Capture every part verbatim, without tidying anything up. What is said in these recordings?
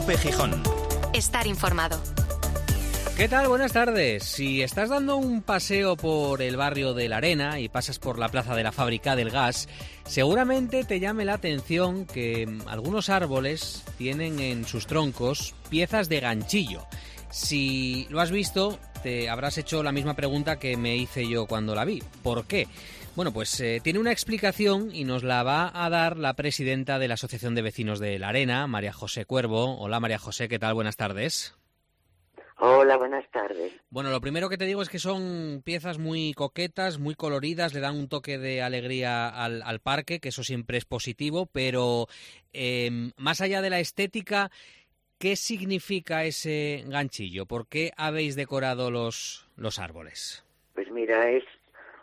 COPE Gijón. Estar informado. ¿Qué tal? Buenas tardes. Si estás dando un paseo por el barrio de La Arena y pasas por la plaza de la Fábrica del Gas, seguramente te llame la atención que algunos árboles tienen en sus troncos piezas de ganchillo. Si lo has visto, te habrás hecho la misma pregunta que me hice yo cuando la vi. ¿Por qué? Bueno, pues eh, tiene una explicación y nos la va a dar la presidenta de la Asociación de Vecinos de La Arena, María José Cuervo. Hola, María José, ¿qué tal? Buenas tardes. Hola, buenas tardes. Bueno, lo primero que te digo es que son piezas muy coquetas, muy coloridas, le dan un toque de alegría al, al parque, que eso siempre es positivo, pero eh, más allá de la estética, ¿qué significa ese ganchillo? ¿Por qué habéis decorado los, los árboles? Pues mira, es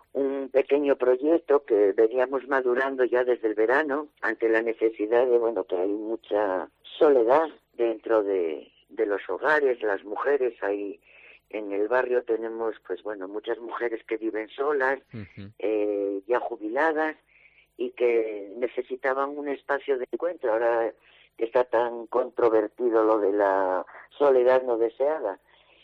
un pequeño proyecto que veníamos madurando ya desde el verano, ante la necesidad de, bueno, que hay mucha soledad dentro de... de los hogares, las mujeres. Ahí en el barrio tenemos, pues bueno, muchas mujeres que viven solas, uh-huh. eh, ya jubiladas, y que necesitaban un espacio de encuentro. Ahora que está tan controvertido lo de la soledad no deseada,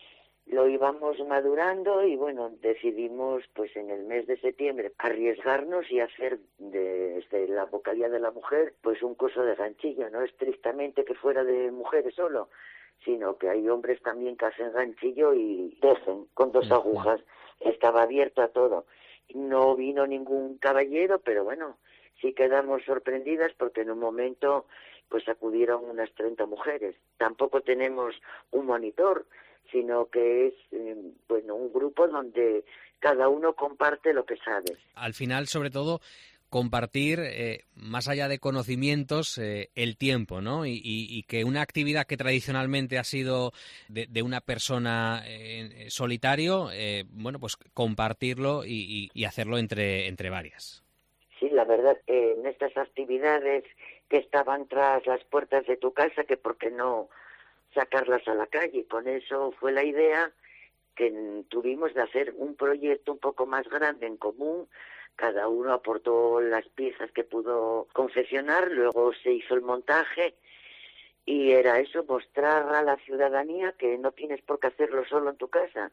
lo íbamos madurando y bueno, decidimos pues en el mes de septiembre arriesgarnos y hacer desde la vocalía de la mujer pues un curso de ganchillo. No estrictamente que fuera de mujeres solo, sino que hay hombres también que hacen ganchillo y tejen con dos agujas. Estaba abierto a todo. No vino ningún caballero, pero bueno, sí quedamos sorprendidas porque en un momento pues acudieron unas treinta mujeres. Tampoco tenemos un monitor, sino que es eh, bueno, un grupo donde cada uno comparte lo que sabe. Al final, sobre todo, compartir, eh, más allá de conocimientos, eh, el tiempo, ¿no? Y, y, y que una actividad que tradicionalmente ha sido de, de una persona eh, solitario, eh, bueno, pues compartirlo y, y, y hacerlo entre, entre varias. Sí, la verdad, eh, en estas actividades que estaban tras las puertas de tu casa, que por qué no sacarlas a la calle. Con eso fue la idea que tuvimos de hacer un proyecto un poco más grande en común. Cada uno aportó las piezas que pudo confeccionar, luego se hizo el montaje y era eso, mostrar a la ciudadanía que no tienes por qué hacerlo solo en tu casa.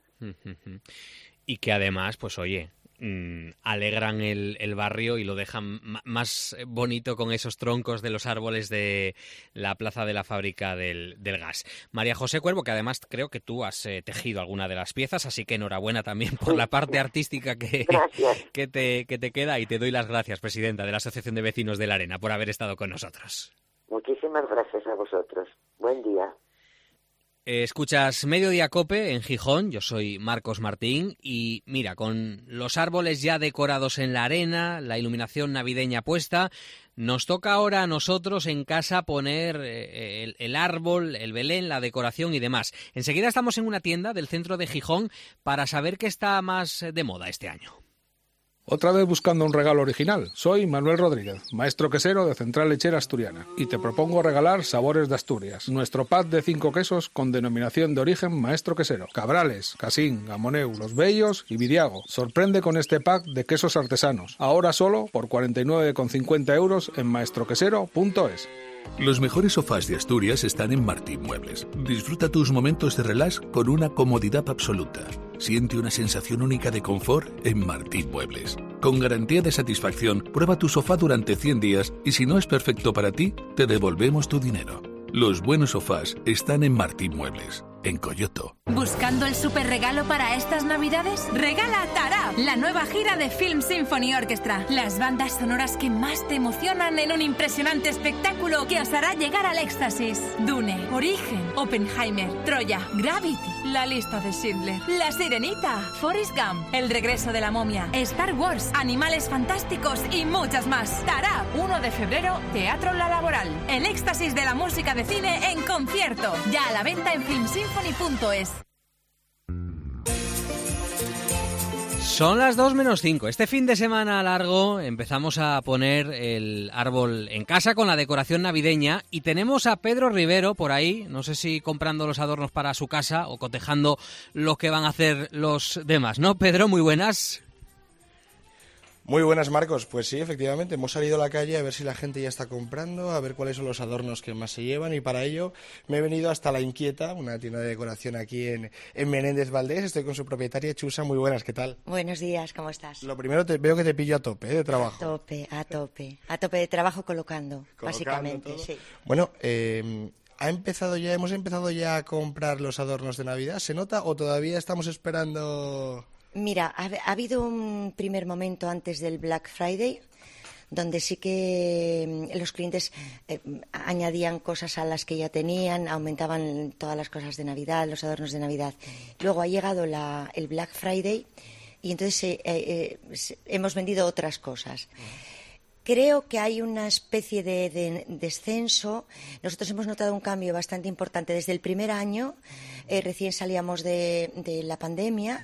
Y que además, pues oye, mmm, alegran el, el barrio y lo dejan m- más bonito con esos troncos de los árboles de la plaza de la Fábrica del, del Gas. María José Cuervo, que además creo que tú has eh, tejido alguna de las piezas, así que enhorabuena también por la parte artística que, que, te, que te queda, y te doy las gracias, presidenta de la Asociación de Vecinos de La Arena, por haber estado con nosotros. Muchísimas gracias a vosotros. Buen día. Escuchas Mediodía Cope en Gijón, yo soy Marcos Martín y mira, con los árboles ya decorados en la arena, la iluminación navideña puesta, nos toca ahora a nosotros en casa poner eh, el, el árbol, el Belén, la decoración y demás. Enseguida estamos en una tienda del centro de Gijón para saber qué está más de moda este año. Otra vez buscando un regalo original. Soy Manuel Rodríguez, maestro quesero de Central Lechera Asturiana, y te propongo regalar Sabores de Asturias, nuestro pack de cinco quesos con denominación de origen maestro quesero. Cabrales, Casín, Gamoneu, Los Bellos y Vidiago. Sorprende con este pack de quesos artesanos, ahora solo por cuarenta y nueve con cincuenta euros en maestro quesero punto es. Los mejores sofás de Asturias están en Martín Muebles. Disfruta tus momentos de relax con una comodidad absoluta. Siente una sensación única de confort en Martín Muebles. Con garantía de satisfacción, prueba tu sofá durante cien días y si no es perfecto para ti, te devolvemos tu dinero. Los buenos sofás están en Martín Muebles, en Coyoto. ¿Buscando el super regalo para estas navidades? Regala Tarab, la nueva gira de Film Symphony Orchestra. Las bandas sonoras que más te emocionan en un impresionante espectáculo que os hará llegar al éxtasis. Dune, Origen, Oppenheimer, Troya, Gravity, La lista de Schindler, La Sirenita, Forrest Gump, El regreso de la momia, Star Wars, Animales fantásticos y muchas más. Tarab, primero de febrero, Teatro La Laboral. El éxtasis de la música de cine en concierto. Ya a la venta en film symphony punto es. Son las dos menos cinco. Este fin de semana largo empezamos a poner el árbol en casa con la decoración navideña y tenemos a Pedro Rivero por ahí, no sé si comprando los adornos para su casa o cotejando lo que van a hacer los demás, ¿no? Pedro, muy buenas. Muy buenas, Marcos. Pues sí, efectivamente, hemos salido a la calle a ver si la gente ya está comprando, a ver cuáles son los adornos que más se llevan, y para ello me he venido hasta La Inquieta, una tienda de decoración aquí en, en Menéndez Valdés. Estoy con su propietaria, Chusa. Muy buenas, ¿qué tal? Buenos días, ¿cómo estás? Lo primero, te veo que te pillo a tope, ¿eh? De trabajo. A tope, a tope. A tope de trabajo colocando, Colocando básicamente, todo. sí. Bueno, eh, ¿ha empezado ya, hemos empezado ya a comprar los adornos de Navidad? ¿Se nota o todavía estamos esperando...? Mira, ha, ha habido un primer momento antes del Black Friday donde sí que los clientes eh, añadían cosas a las que ya tenían, aumentaban todas las cosas de Navidad, los adornos de Navidad. Luego ha llegado la, el Black Friday y entonces eh, eh, hemos vendido otras cosas. Creo que hay una especie de, de descenso. Nosotros hemos notado un cambio bastante importante desde el primer año. Eh, recién salíamos de, de la pandemia,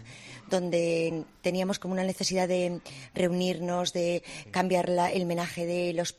donde teníamos como una necesidad de reunirnos, de cambiar la, el menaje de los,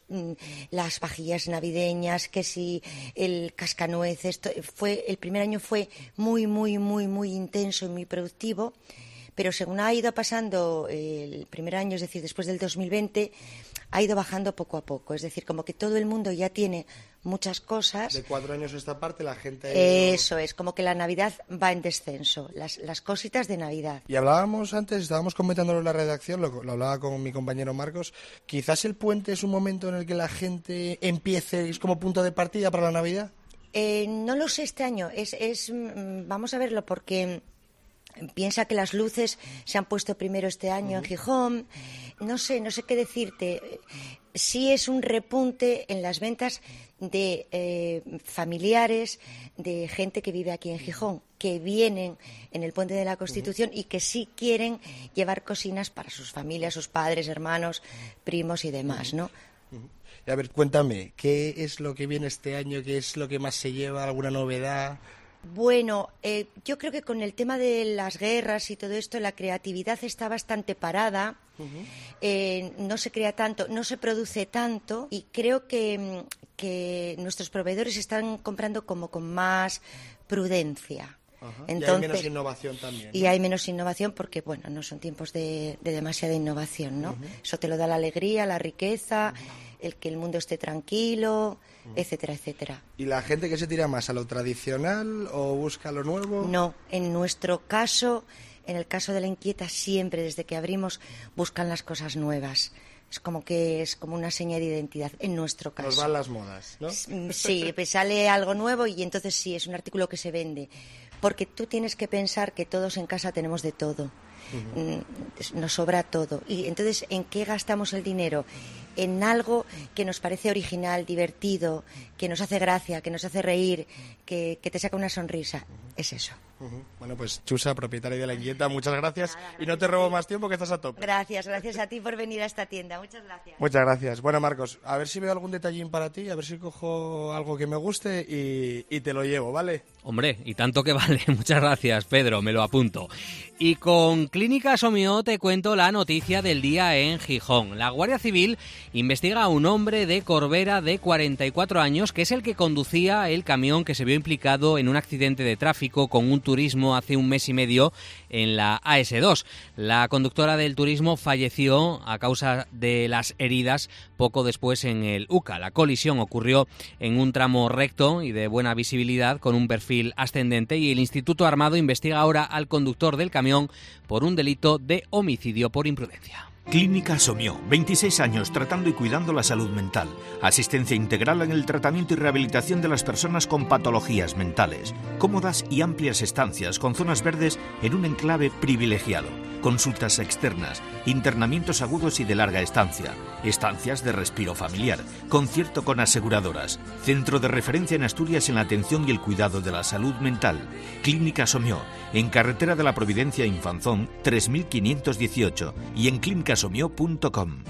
las vajillas navideñas, que si el cascanueces. Fue, el primer año fue muy, muy, muy, muy intenso y muy productivo, pero según ha ido pasando el primer año, es decir, después del dos mil veinte, ha ido bajando poco a poco. Es decir, como que todo el mundo ya tiene muchas cosas. De cuatro años a esta parte la gente... Ha ido... Eso es, como que la Navidad va en descenso, las, las cositas de Navidad. Y hablábamos antes, estábamos comentándolo en la redacción, lo, lo hablaba con mi compañero Marcos, quizás el puente es un momento en el que la gente empiece, es como punto de partida para la Navidad. Eh, no lo sé este año, es, es vamos a verlo porque... Piensa que las luces se han puesto primero este año uh-huh. en Gijón. No sé, no sé qué decirte. Sí es un repunte en las ventas de eh, familiares, de gente que vive aquí en Gijón, que vienen en el Puente de la Constitución uh-huh. y que sí quieren llevar cocinas para sus familias, sus padres, hermanos, primos y demás, ¿no? Uh-huh. Y a ver, cuéntame, ¿qué es lo que viene este año? ¿Qué es lo que más se lleva? ¿Alguna novedad? Bueno, eh, yo creo que con el tema de las guerras y todo esto, la creatividad está bastante parada, uh-huh. eh, no se crea tanto, no se produce tanto, y creo que, que nuestros proveedores están comprando como con más prudencia. Ajá. Entonces, y hay menos innovación también, ¿no? Y hay menos innovación porque, bueno, no son tiempos de, de demasiada innovación, ¿no? Uh-huh. Eso te lo da la alegría, la riqueza, uh-huh. el que el mundo esté tranquilo, uh-huh. etcétera, etcétera. ¿Y la gente que se tira más a lo tradicional o busca lo nuevo? No, en nuestro caso, en el caso de La Inquieta, siempre desde que abrimos buscan las cosas nuevas. Es como que es como una seña de identidad, en nuestro caso. Nos van las modas, ¿no? Sí, pues sale algo nuevo y entonces sí, es un artículo que se vende. Porque tú tienes que pensar que todos en casa tenemos de todo. Uh-huh. Nos sobra todo. Y entonces, ¿en qué gastamos el dinero? En algo que nos parece original, divertido, que nos hace gracia, que nos hace reír, que, que te saca una sonrisa. Uh-huh. Es eso. Uh-huh. Bueno, pues Chusa, propietaria de La Inquieta, muchas gracias. Nada, gracias. Y no te robo más tiempo, que estás a tope. Gracias, gracias a ti por venir a esta tienda. Muchas gracias. Muchas gracias. Bueno, Marcos, a ver si veo algún detallín para ti, a ver si cojo algo que me guste y, y te lo llevo, ¿vale? Hombre, y tanto que vale. Muchas gracias, Pedro, me lo apunto. Y con Clínica Somio te cuento la noticia del día en Gijón. La Guardia Civil investiga a un hombre de Corbera de cuarenta y cuatro años, que es el que conducía el camión que se vio implicado en un accidente de tráfico con un turismo hace un mes y medio en la A ese dos. La conductora del turismo falleció a causa de las heridas poco después en el U C A. La colisión ocurrió en un tramo recto y de buena visibilidad con un perfil ascendente, y el Instituto Armado investiga ahora al conductor del camión por un delito de homicidio por imprudencia. Clínica Somio, veintiséis años tratando y cuidando la salud mental. Asistencia integral en el tratamiento y rehabilitación de las personas con patologías mentales. Cómodas y amplias estancias con zonas verdes en un enclave privilegiado. Consultas externas, internamientos agudos y de larga estancia, estancias de respiro familiar, concierto con aseguradoras, centro de referencia en Asturias en la atención y el cuidado de la salud mental. Clínica Somio, en Carretera de la Providencia Infanzón tres mil quinientos dieciocho y en clínica somio punto com.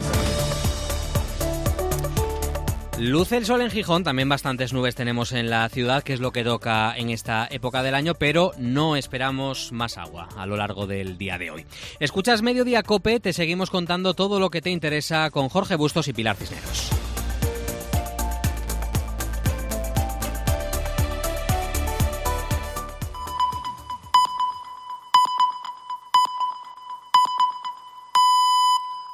Luce el sol en Gijón, también bastantes nubes tenemos en la ciudad, que es lo que toca en esta época del año, pero no esperamos más agua a lo largo del día de hoy. Escuchas Mediodía Cope, te seguimos contando todo lo que te interesa con Jorge Bustos y Pilar Cisneros.